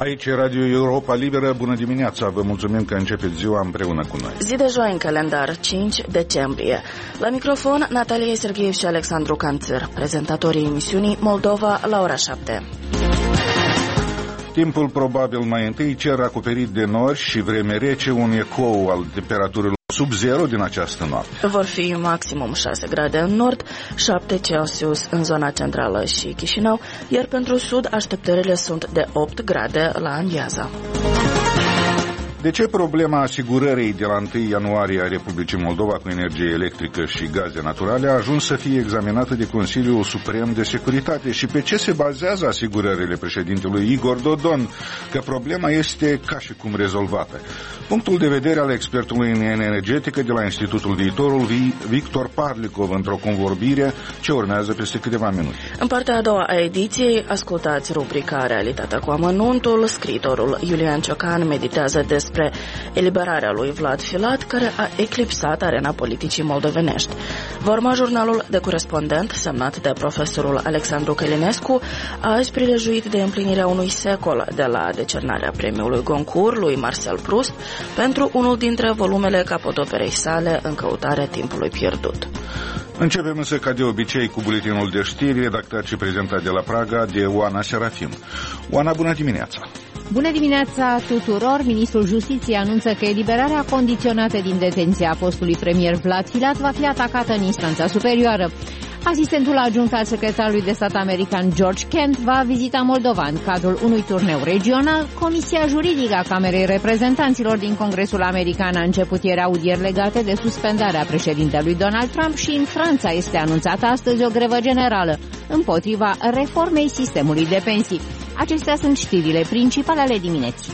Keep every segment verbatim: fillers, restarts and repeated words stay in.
Aici e Radio Europa Liberă, bună dimineața, vă mulțumim că începeți ziua împreună cu noi. Zi de joi în calendar, cinci decembrie. La microfon, Natalia Serghiev și Alexandru Canțăr, prezentatorii emisiunii Moldova la ora șapte. Timpul probabil mai întâi, cer acoperit de nori și vreme rece, un ecou al temperaturilor sub zero din această noapte. Vor fi maximum șase grade în nord, șapte Celsius în zona centrală și Chișinău, iar pentru sud așteptările sunt de opt grade la amiază. De ce problema asigurării de la întâi ianuarie a Republicii Moldova cu energie electrică și gaze naturale a ajuns să fie examinată de Consiliul Suprem de Securitate și pe ce se bazează asigurările președintelui Igor Dodon, că problema este ca și cum rezolvată? Punctul de vedere al expertului în energetică de la Institutul Viitorul, Victor Parlicov, într-o convorbire ce urmează peste câteva minute. În partea a doua a ediției, ascultați rubrica Realitatea cu amănuntul. Scriitorul Iulian Ciocan meditează despre eliberarea lui Vlad Filat, care a eclipsat arena politicii moldovenești. Va urma jurnalul de corespondent, semnat de profesorul Alexandru Călinescu, azi prilejuit de împlinirea unui secol de la decernarea premiului Goncourt lui Marcel Proust pentru unul dintre volumele capodoperei sale, În căutarea timpului pierdut. Începem însă ca de obicei cu buletinul de știri, redactat și prezentat de la Praga de Oana Serafim. Oana, bună dimineața! Bună dimineața tuturor! Ministrul Justiției anunță că eliberarea condiționată din detenția fostului premier Vlad Filat va fi atacată în instanța superioară. Asistentul adjunct al secretarului de stat american George Kent va vizita Moldova în cadrul unui turneu regional. Comisia juridică a Camerei Reprezentanților din Congresul American a început ieri audieri legate de suspendarea președintelui Donald Trump și în Franța este anunțată astăzi o grevă generală împotriva reformei sistemului de pensii. Acestea sunt știrile principale ale dimineții.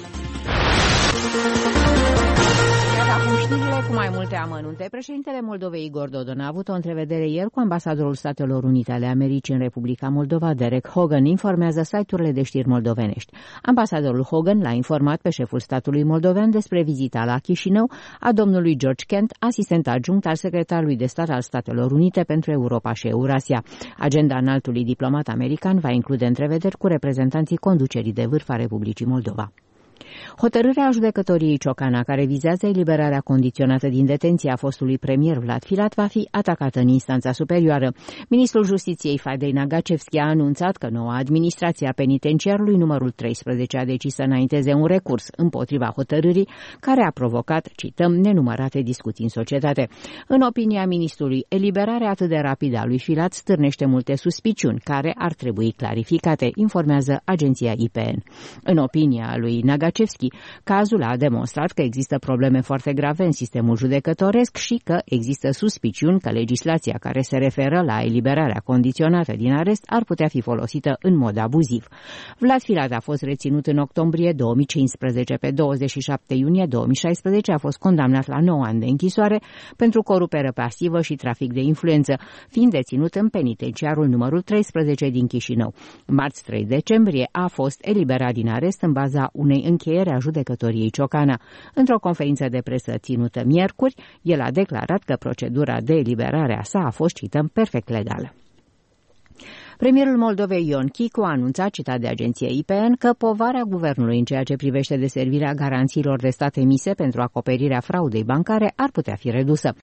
Cu mai multe amănunte, președintele Moldovei Igor Dodon a avut o întrevedere ieri cu ambasadorul Statelor Unite ale Americii în Republica Moldova, Derek Hogan, informează site-urile de știri moldovenești. Ambasadorul Hogan l-a informat pe șeful statului moldovean despre vizita la Chișinău a domnului George Kent, asistent adjunct al secretarului de stat al Statelor Unite pentru Europa și Eurasia. Agenda înaltului diplomat american va include întrevederi cu reprezentanții conducerii de vârf a Republicii Moldova. Hotărârea judecătoriei Ciocana, care vizează eliberarea condiționată din detenție a fostului premier Vlad Filat, va fi atacată în instanța superioară. Ministrul Justiției Fadei Nagacevski a anunțat că noua administrație a penitenciarului numărul treisprezece a decis să înainteze un recurs împotriva hotărârii, care a provocat, cităm, nenumărate discuții în societate. În opinia ministrului, eliberarea atât de rapidă a lui Filat stârnește multe suspiciuni care ar trebui clarificate, informează agenția I P N. În opinia lui Nagacevski, cazul a demonstrat că există probleme foarte grave în sistemul judecătoresc și că există suspiciuni că legislația care se referă la eliberarea condiționată din arest ar putea fi folosită în mod abuziv. Vlad Filat a fost reținut în octombrie două mii cincisprezece. Pe douăzeci și șapte iunie două mii șaisprezece a fost condamnat la nouă ani de închisoare pentru corupere pasivă și trafic de influență, fiind deținut în penitenciarul numărul treisprezece din Chișinău. Marți trei decembrie a fost eliberat din arest în baza unei încheiere a judecătoriei Ciocana. Într-o conferință de presă ținută miercuri, el a declarat că procedura de eliberare a sa a fost, cităm, perfect legală. Premierul Moldovei Ion Chicu a anunțat, citat de agenția I P N, că povara guvernului în ceea ce privește deservirea garanțiilor de stat emise pentru acoperirea fraudei bancare ar putea fi redusă.